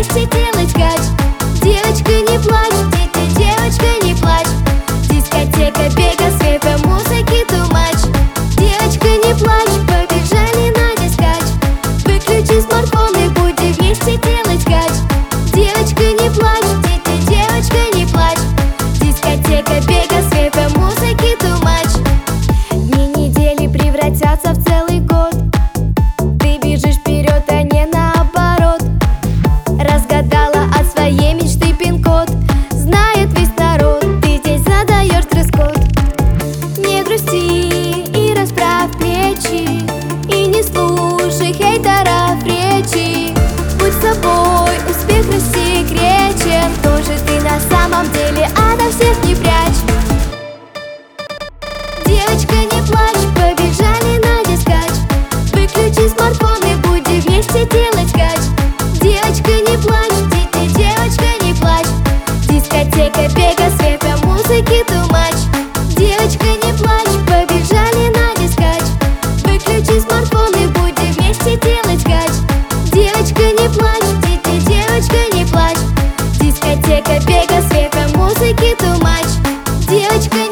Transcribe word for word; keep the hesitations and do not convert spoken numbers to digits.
вместе делать кач. Девочка, не плачь, дети, девочка, не плачь. Дискотека, бега, света, музыки, тумач. Девочка, не плачь, побежали на дискач. Выключи смартфон и будем вместе делать кач. Девочка, не плачь, дети, девочка, не плачь. Дискотека, бега, света, музыки, тумач. Дни недели превратятся в целый год. Ты бежишь вперед, а не наоборот. Разгадала от своей мечты пин-код. Знает весь народ, ты здесь задаешь дресс-код. Не грусти и расправь плечи, и не слушай хейтеров речи. Будь собой, успех рассекречен. Кто же ты на самом деле, ото всех не прячь. Девочка, не плачь, побежали на дискач. Выключи смартфон и будем вместе делать кач. Девочка, не плачь, дети, девочка, не плачь. Дискотека, бега, света, музыки, тумач. Девочка, не плачь, побежали на дискач. Выключи смартфон и будем вместе делать кач. Девочка, не плачь, дети, девочка, не плачь. Дискотека, бега, света, музыки, тумач. Девочка,